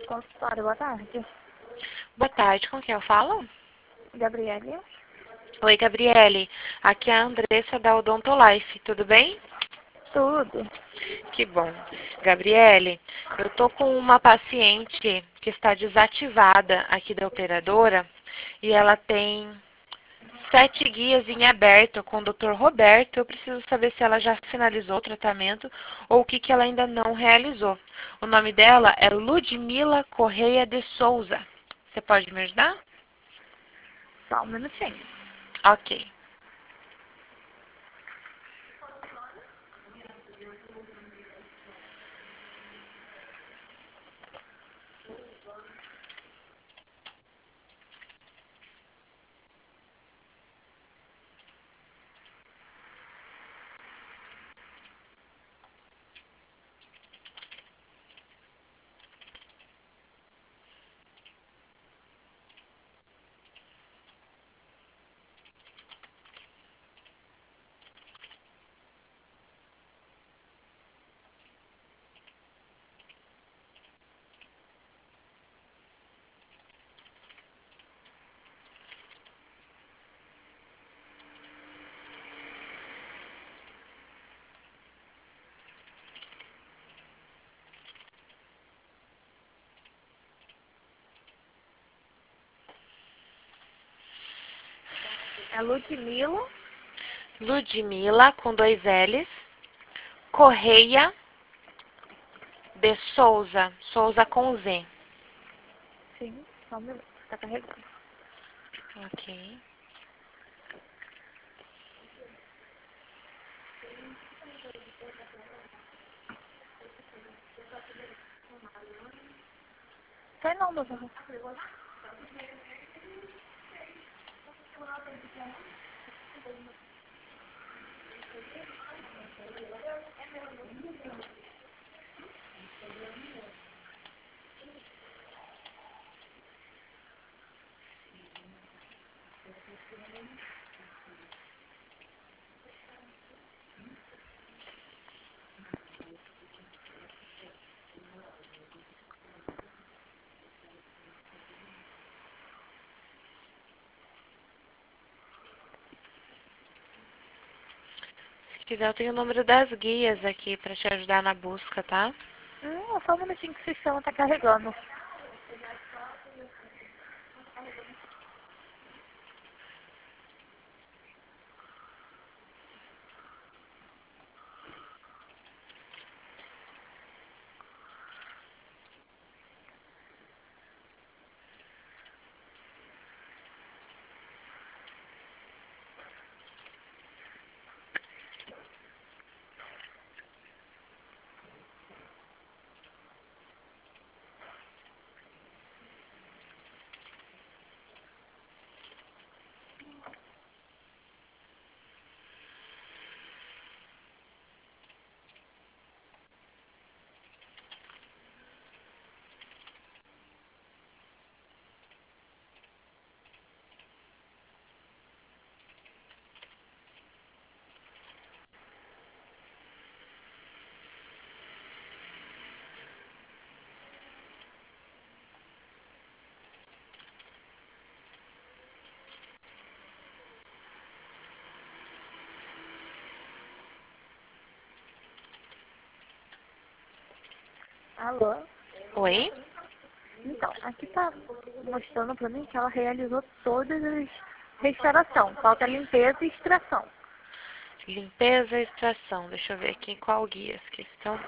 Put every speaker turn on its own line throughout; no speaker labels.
Consultório, boa tarde.
Boa tarde, com quem eu falo?
Gabriele?
Oi, Gabriele. Aqui é a Andressa da Odontolife, tudo bem?
Tudo.
Que bom. Gabriele, eu tô com uma paciente que está desativada aqui da operadora e ela tem 7 guias em aberto com o Dr. Roberto. Eu preciso saber se ela já finalizou o tratamento ou o que ela ainda não realizou. O nome dela é Ludmila Correia de Souza. Você pode me ajudar?
Só um minutinho.
Ok.
É Ludmila.
Ludmila, com 2 L's, Correia de Souza, Souza com Z.
Sim, só um minuto. Tá carregando.
Ok.
Sei não, doutor.
Se quiser, eu tenho o número das guias aqui para te ajudar na busca, tá?
Só um minutinho que o sistema tá carregando. Alô?
Oi?
Então, aqui tá mostrando pra mim que ela realizou todas as restauração. Falta limpeza e extração.
Limpeza e extração. Deixa eu ver aqui em qual guias que estão.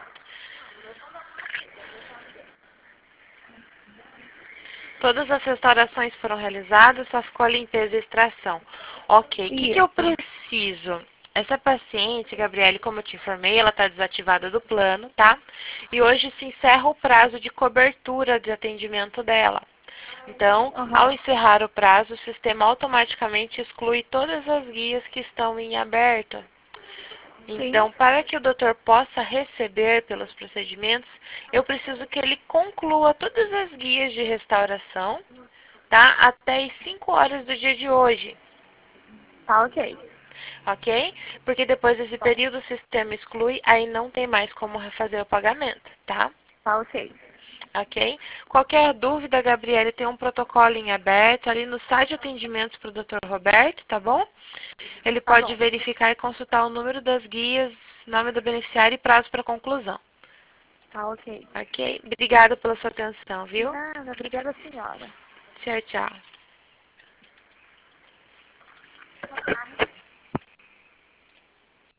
Todas as restaurações foram realizadas, só ficou a limpeza e extração. Ok, o que eu
Isso.
preciso? Essa paciente, Gabriele, como eu te informei, ela está desativada do plano, tá? E hoje se encerra o prazo de cobertura de atendimento dela. Então, ao
Aham.
encerrar o prazo, o sistema automaticamente exclui todas as guias que estão em aberto.
Sim.
Então, para que o doutor possa receber pelos procedimentos, eu preciso que ele conclua todas as guias de restauração, tá? Até as 5 horas do dia de hoje,
Tá ok.
ok? Porque depois desse período o sistema exclui, aí não tem mais como refazer o pagamento, tá?
Tá ok.
ok? Qualquer dúvida, Gabriele, tem um protocolo em aberto ali no site de atendimentos para o Dr. Roberto, tá bom? Ele
Tá
pode
bom.
verificar e consultar o número das guias, nome do beneficiário e prazo para conclusão.
Tá ok.
Ok? Obrigada pela sua atenção, viu?
Nada, obrigada, senhora.
Tchau, tchau.